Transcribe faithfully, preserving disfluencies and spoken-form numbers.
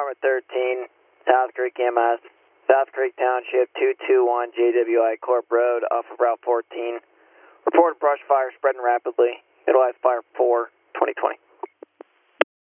Department thirteen, South Creek M S, South Creek Township, two two one J W I Corp Road, off of Route fourteen. Reported brush fire spreading rapidly. Utilize fire four, twenty twenty.